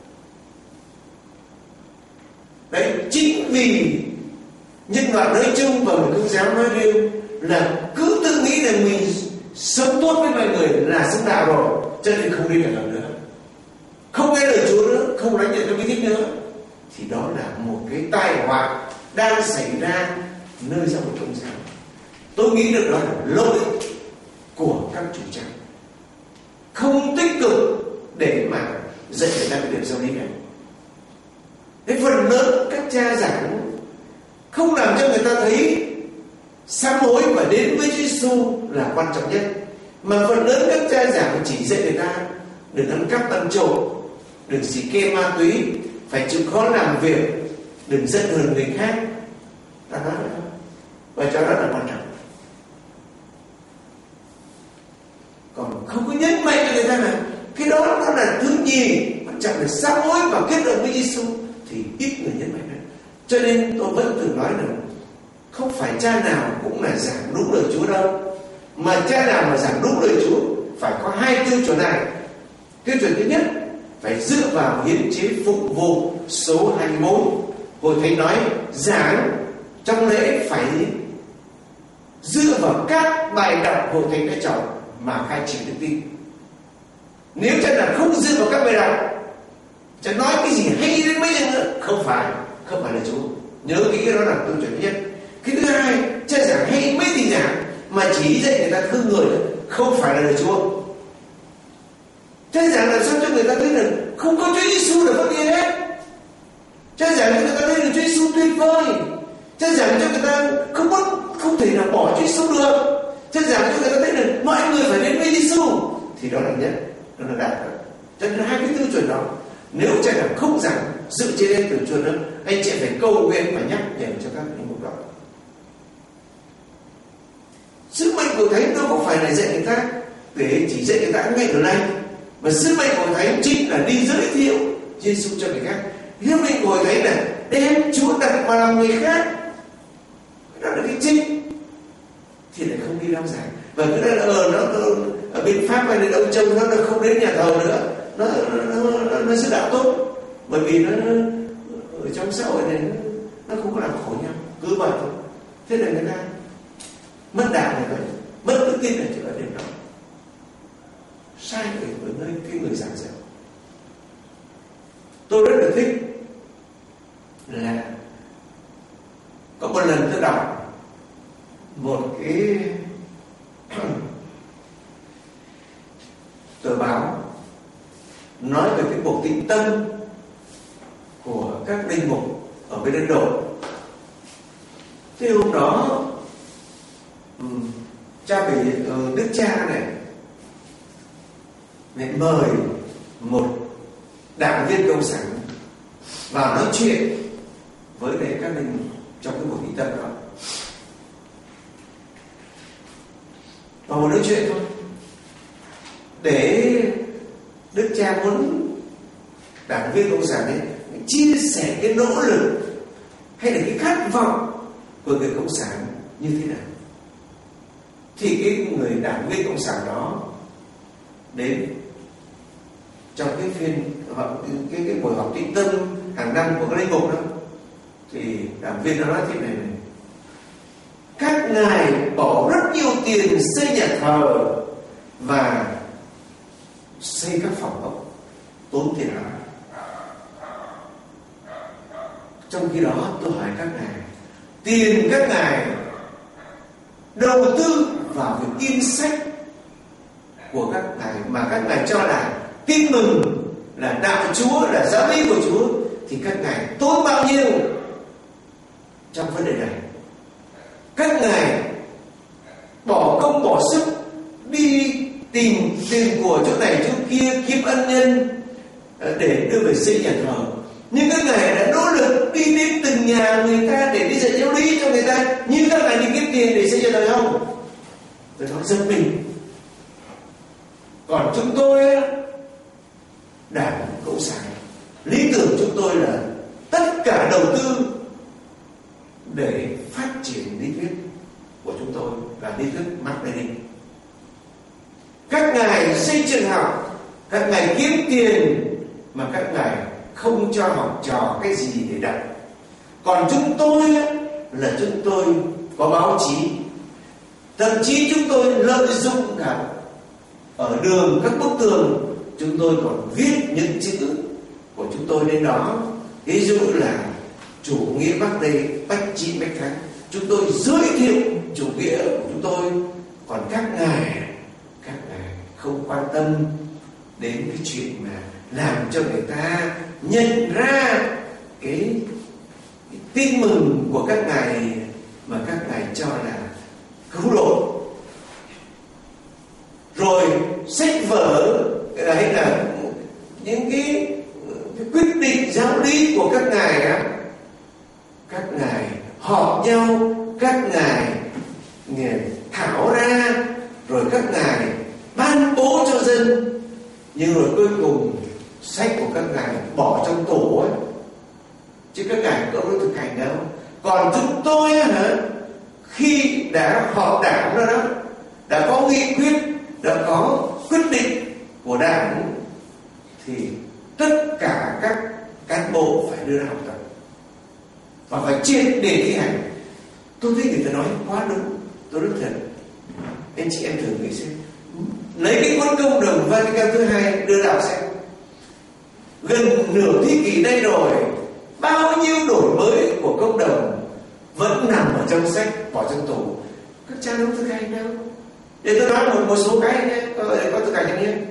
Đấy, chính vì nhân loại nói chung và một công giáo nói riêng là cứ tự nghĩ là mình sống tốt với mọi người là xứng đạo rồi, cho nên không đi làm nữa, không nghe lời Chúa nữa, không lãnh nhận cái bí tích nữa, thì đó là một cái tai họa đang xảy ra nơi giáo hội công giáo. Tôi nghĩ được đó là lỗi của các chủ tràng không tích cực để mà dạy người ta cái điểm giáo lý này. Cái phần lớn các cha giảng không làm cho người ta thấy sám hối và đến với Chúa Giêsu là quan trọng nhất, mà phần lớn các cha giảng chỉ dạy người ta đừng ăn cắp ăn trộm, đừng xì ke ma túy, phải chịu khó làm việc, đừng giận hờn người khác. Ta nói vậy thôi, và cho đó là quan trọng. Còn không có nhấn mạnh cho người ta là cái đó nó là thứ nhì, quan trọng là sám hối và kết hợp với Giêsu, thì ít người nhấn mạnh hơn. Cho nên tôi vẫn thường nói là không phải cha nào cũng là giảng đúng lời Chúa đâu, mà cha nào mà giảng đúng lời Chúa phải có hai tiêu chuẩn này. Tiêu chuẩn thứ nhất, phải dựa vào hiến chế phục vụ số 21. Hội thánh nói giảng trong lễ phải dựa vào các bài đọc hội thánh đã chọn mà khai triển đức tin. Nếu cha nào không dựa vào các bài đọc, cha nói cái gì hay đến mấy giờ nữa, không phải là Chúa. Nhớ kỹ cái đó là tiêu chuẩn thứ nhất. Cái thứ hai, cha giảng hay mấy thì giảng mà chỉ dạy người ta thương người, không phải là lời Chúa. Cha giảng làm sao cho người ta thấy là không có Chúa Giêsu là vấn đề hết. Cha giảng cho người ta thấy là Chúa Giêsu tuyệt vời. Cha giảng cho người ta không thể nào bỏ Chúa Giêsu được. Cha giảng cho người ta thấy là mọi người phải đến với Giêsu, thì đó là nhất, đó là đạt. Cho nên hai cái tiêu chuẩn đó, nếu cha giảng không giảng dựa trên đây tiêu chuẩn đó, anh chị phải cầu nguyện và nhắc nhở cho các linh mục đó. Sứ mệnh của thánh đâu có phải là dạy người ta để chỉ dạy người ta ngay ở đây, mà sứ mệnh của thánh chính là đi giới thiệu Giêsu cho người khác. Sứ mệnh của thánh là đem Chúa đặt vào lòng người khác, đó là cái chính, thì lại không đi rao giảng. Và cái đó là nó ở bên Pháp hay đến Âu Châu nó không đến nhà thờ nữa, nó sẽ đạo tốt, bởi vì nó ở trong xã hội này nó không có làm khổ nhau, cứ vậy thôi. Thế là người ta mất đạo này vậy, mất đức tin này chỉ là điểm đó. Sai ở nơi cái người giảng dạy. Tôi rất là thích là có một lần tôi đọc một cái tờ báo nói về cái cuộc tĩnh tâm của các linh mục ở bên Ấn Độ. Thế hôm đó cha bị đức cha này mời một đảng viên cộng sản vào nói chuyện với các linh mục trong cái buổi tĩnh tâm đó. Và một nói chuyện thôi, để đức cha muốn đảng viên cộng sản ấy chia sẻ cái nỗ lực hay là cái khát vọng của người cộng sản như thế nào. Thì cái người đảng viên cộng sản đó đến trong cái phiên cái buổi họp tĩnh tâm hàng năm của các linh mục đó, thì đảng viên nó nói thế này: các ngài bỏ rất nhiều tiền xây nhà thờ và xây các phòng ốc tốn tiền lắm. Trong khi đó tôi hỏi các ngài, tiền các ngài đầu tư vào việc in sách của các ngài mà các ngài cho là tin mừng, là đạo Chúa, là giáo lý của Chúa, thì các ngài tốn bao nhiêu trong vấn đề này? Các ngài bỏ công bỏ sức đi tìm tiền của chỗ này chỗ kia, kiếm ân nhân để đưa về xây nhà thờ, nhưng các ngài đã nỗ lực đi đến từng nhà người ta để đi dạy giáo lý cho người ta, như các ngài đi kiếm tiền để xây nhà thờ không? Tôi nói giật mình. Còn chúng tôi, Đảng Cộng sản, lý tưởng chúng tôi là tất cả đầu tư để phát triển lý thuyết, Các ngài kiếm tiền mà các ngài không cho học trò cái gì để đọc. Còn chúng tôi là chúng tôi có báo chí, thậm chí chúng tôi lợi dụng cả ở đường, các bức tường chúng tôi còn viết những chữ của chúng tôi lên đó. Ví dụ là chủ nghĩa Bắc đây, bách trị bách thắng, chúng tôi giới thiệu chủ nghĩa của chúng tôi. Còn các ngài không quan tâm đến cái chuyện mà làm cho người ta nhận ra cái tin mừng của các ngài mà các ngài cho là cứu độ. Rồi sách vở hay là những cái quyết định giáo lý của các ngài á, các ngài họp nhau, các ngài thảo ra, rồi các ngài ban bố cho dân, nhưng rồi cuối cùng sách của các ngài bỏ trong tủ ấy, chứ các ngài có thực hành đâu. Còn chúng tôi khi đã họp đảng ra đó, đã có nghị quyết, đã có quyết định của đảng, thì tất cả các cán bộ phải đưa ra học tập và phải triệt để thi hành. Tôi thấy người ta nói quá đúng, tôi rất thật. Anh chị em thử nghĩ xem, lấy cái cuốn Công đồng Vatican thứ hai đưa đọc xem, gần nửa thế kỷ nay rồi, bao nhiêu đổi mới của Công đồng vẫn nằm ở trong sách, bỏ trong tủ. Các cha đâu thực hành đâu. Để tôi nói một số cái nhé, có thực hành nhé.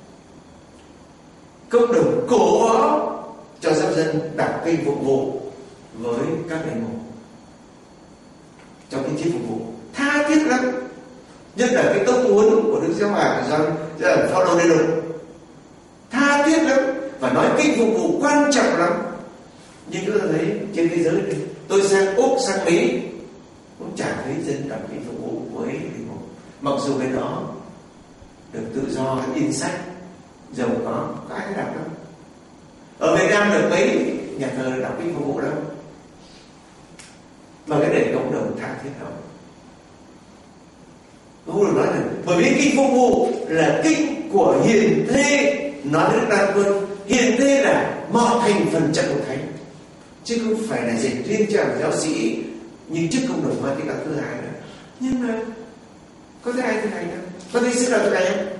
Công đồng cổ võ cho giáo dân đọc kinh phục vụ với các linh mục trong cái chi phục vụ, tha thiết lắm. Nhất là cái tông huấn của Đức Giáo Hoàng do Phaolô Đê Đột, tha thiết lắm và nói kinh phục vụ quan trọng lắm. Nhưng chúng ta thấy trên thế giới này, tôi sang Úc, sang Mỹ cũng chả thấy dân đọc kinh phục vụ với linh mục, mặc dù cái đó được tự do in sách, giàu có ai đọc đâu. Ở Việt Nam được mấy nhà thờ đọc kinh phục vụ đâu, mà cái để cộng đồng tha thiết đâu. Không được nói là bởi vì kinh phục vụ là kinh của hiền thê. Nói đến Đan Quân, hiền thê là mọi thành phần trận của thánh, chứ không phải là dành riêng cho giáo sĩ như trước Công đồng Vatican thứ hai nữa. Nhưng mà có thấy ai thực hành không? Có thấy sư nào thực hành không?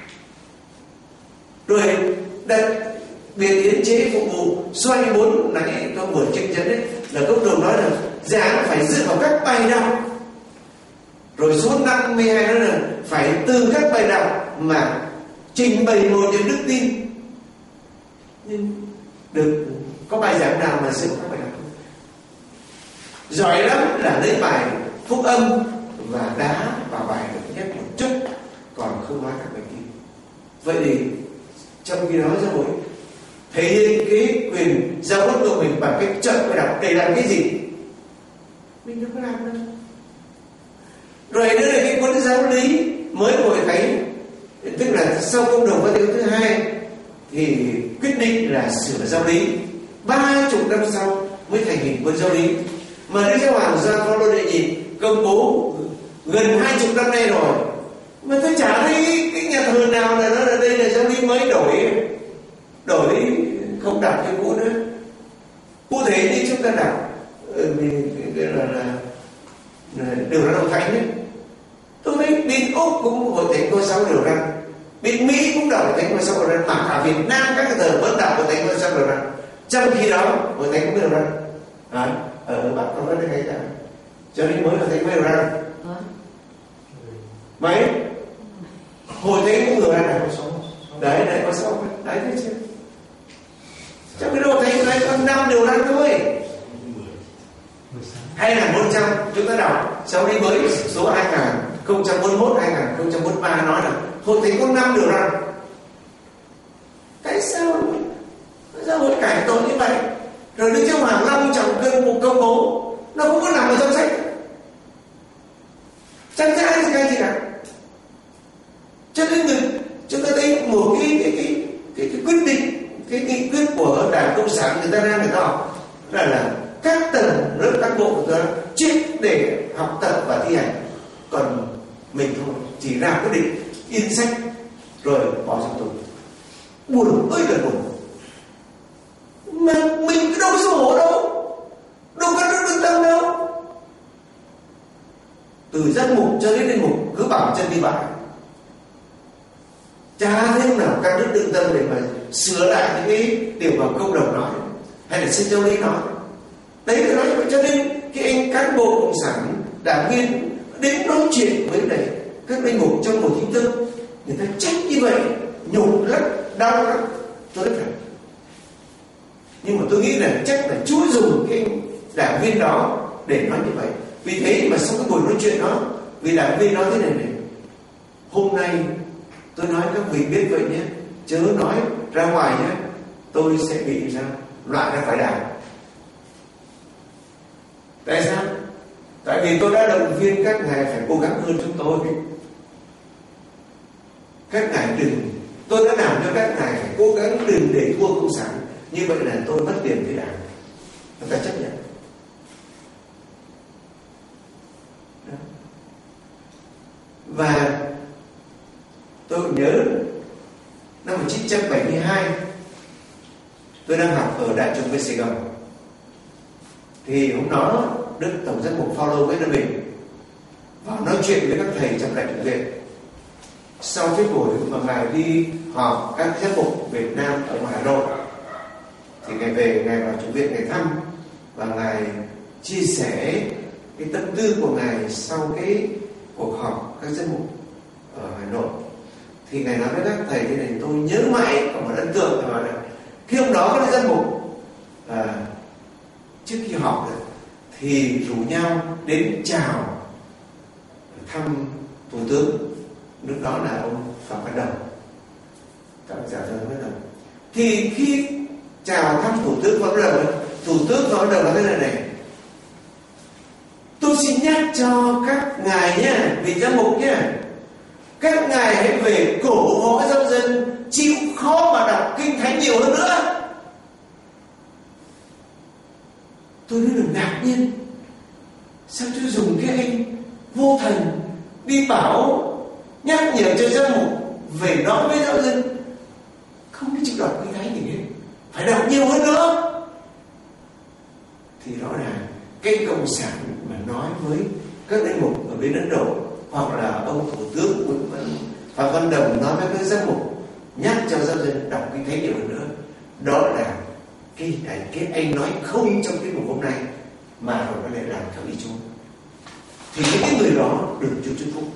Rồi đặt biệt yến chế phục vụ xoay 4 nãy tôi vừa chứng chấn đấy, là Công đồng nói là giảng phải dựa vào các bài đọc. Rồi số 52 đó là phải từ các bài đọc mà trình bày một những đức tin. Nhưng được có bài giảng nào mà dựa vào các bài đọc không? Giỏi lắm là lấy bài phúc âm và đá vào bài được nhất một chút, còn không nói các bài kia. Vậy thì trong khi đó giáo hội thể hiện cái quyền giáo huấn của mình bằng cái trận bài đọc để làm cái gì? Mình đâu có làm đâu. Rồi nữa là cái cuốn giáo lý mới của Hội Thánh, tức là sau Công đồng Vatican thứ hai thì quyết định là sửa giáo lý, 30 năm sau mới thành hình cuốn giáo lý mà Đức Giáo Hoàng Gioan Phaolô đệ nhị công bố gần 20 năm nay rồi, mà tôi chả thấy cái nhà thờ nào là nói là đây là giáo lý mới đổi không đọc cái cũ nữa. Cụ thể như chúng ta đọc là điều răn Hội Thánh ấy, tôi thấy bên Úc cũng Hội Thánh có 6 điều răn, bên Mỹ cũng đọc Hội Thánh có 6 điều răn, mà cả Việt Nam các thờ vẫn đọc Hội Thánh có 6 điều răn. Trong khi đó Hội Thánh cũng điều răn ở Bắc có vấn đề hay sao? Cho nên mới Hội Thánh mới điều răn mấy Hội Thánh cũng điều răn này đấy có 6 đấy thấy chưa? Trong cái Hội Thánh này có 5 điều răn thôi. 2100 chúng ta đọc sau đi với số 2041 2043 nói là Hội Thánh có 5 điều răn. Tại sao giáo hội cải tổ như vậy? Rồi Đức Giáo Hoàng long trọng công bố, nó không có nằm ở trong sách, chẳng ra ai gì cả. Cho nên chúng ta thấy một cái quyết định, cái nghị quyết của Đảng Cộng sản người ta ra người ta học là các tầng lớp cán bộ của ta triệt để học tập và thi hành, còn mình không, chỉ ra quyết định in sách rồi bỏ trong tủ. buồn ơi là buồn. Mà mình đâu có xấu hổ đâu, đâu có đức lương tâm đâu. Từ giám mục cho đến linh mục cứ bảo chân đi bảo, chả thế nào các đức lương tâm để mà sửa lại những cái điều mà câu đồng nói hay là xin giáo lý nói. Đấy tôi nói vậy. Cho nên khi anh cán bộ cộng sản đảng viên đến nói chuyện với này các linh mục trong một chính thức, người ta trách như vậy, nhục lắm, đau lắm, tôi nói thật. Nhưng mà tôi nghĩ là chắc là Chúa dùng cái đảng viên đó để nói như vậy. Vì thế mà sau cái buổi nói chuyện đó, vì đảng viên nói thế này này: hôm nay tôi nói các vị biết vậy nhé, chớ nói ra ngoài nhé, tôi sẽ bị ra loại ra khỏi đảng. Tại sao? Tại vì tôi đã động viên các ngài phải cố gắng hơn chúng tôi. Các ngài đừng, tôi đã làm cho các ngài phải cố gắng đừng để thua cộng sản. Như vậy là tôi mất tiền với đảng, người ta chấp nhận. Đó. Và tôi nhớ năm 1972 tôi đang học ở Đại Chúng bên Sài Gòn, thì hôm đó Đức Tổng giám mục Phaolô Nguyễn Văn Bình vào nói chuyện với các thầy trong Đại Chúng viện. Sau cái buổi mà ngài đi họp các giám mục Việt Nam ở ngoài Hà Nội, thì ngài về, ngài vào Chủ viện ngài thăm và ngài chia sẻ cái tâm tư của ngài sau cái cuộc họp các giám mục ở Hà Nội. Thì ngài nói với các thầy thế này, tôi nhớ mãi có một ấn tượng là khi hôm đó các giám mục trước khi họp thì rủ nhau đến chào thăm thủ tướng, lúc đó là ông Phạm Văn Đồng, Tổng giám Phạm Văn Đồng. Thì khi chào thăm thủ tướng Phạm Văn Đồng, thủ tướng Phạm Văn Đồng nói thế này: tôi xin nhắc cho các ngài nhé, vị giám mục nhé, các ngài hãy về cổ võ giáo dân chịu khó mà đọc kinh thánh nhiều hơn nữa. Tôi rất là ngạc nhiên, sao Chúa dùng cái anh vô thần đi bảo nhắc nhở cho giám mục về nói với giáo dân không có chịu đọc kinh thánh gì hết, phải đọc nhiều hơn nữa. Thì rõ ràng cái cộng sản mà nói với các linh mục ở bên Ấn Độ, hoặc là ông thủ tướng Phạm Văn Đồng nói với các giám mục nhắc cho giáo dân đọc kinh thánh nhiều hơn nữa, đó là cái anh nói không trong cái mục hôm nay mà rồi nó lại làm theo ý Chúa. Thì những người đó được Chúa chúc phúc.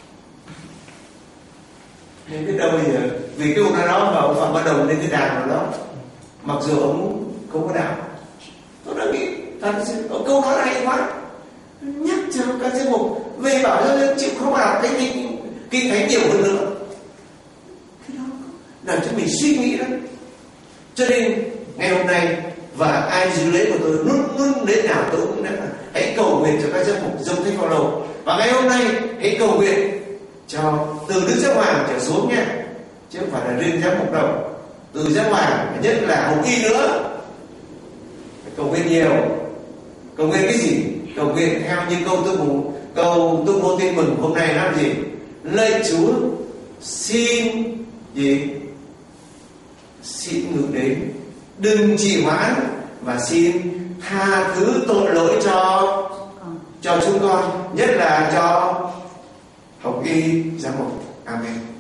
Nên biết đâu bây giờ vì cái ông đó mà ông Phạm Văn Đồng lên cái đàn nào đó, mặc dù ông không có đạo, tôi đã nghĩ ông câu nói hay quá, nhắc cho các giám mục về bảo giáo dân chịu không đọc cái kinh thánh nhiều hơn nữa. Cái đó làm cho mình suy nghĩ lắm. Cho nên ngày hôm nay, và ai dự lễ của tôi luôn đến nào tôi cũng nói là hãy cầu nguyện cho các giám mục giống Thánh Phaolô. Và ngày hôm nay hãy cầu nguyện cho từ Đức Giáo Hoàng trở xuống nha, chứ không phải là riêng giám mục đâu, từ Giáo Hoàng, nhất là Hồng Y nữa. Phải cầu nguyện nhiều. Cầu nguyện cái gì? Cầu nguyện theo như câu tuyên bố tin mừng hôm nay là gì? Lạy Chúa, xin gì? Xin ngự đến, đừng trì hoãn, và xin tha thứ tội lỗi cho chúng con, nhất là cho Hồng Y giám mục. Amen.